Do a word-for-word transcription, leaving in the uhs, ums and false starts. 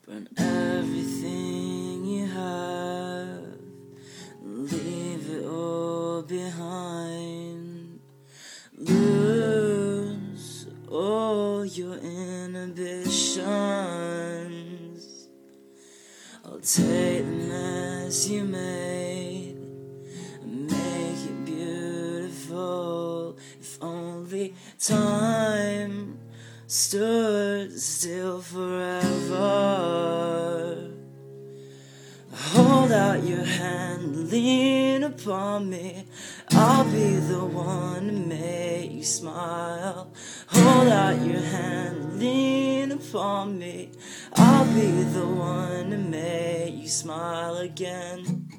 Burn everything you have, leave it all behind. Lose all your inhibitions. I'll take the mess you made and make it beautiful. If only time stood still forever. Hold out your hand, lean upon me. I'll be the one to make you smile. Hold out your hand, lean upon me. I'll be the one to make you smile again.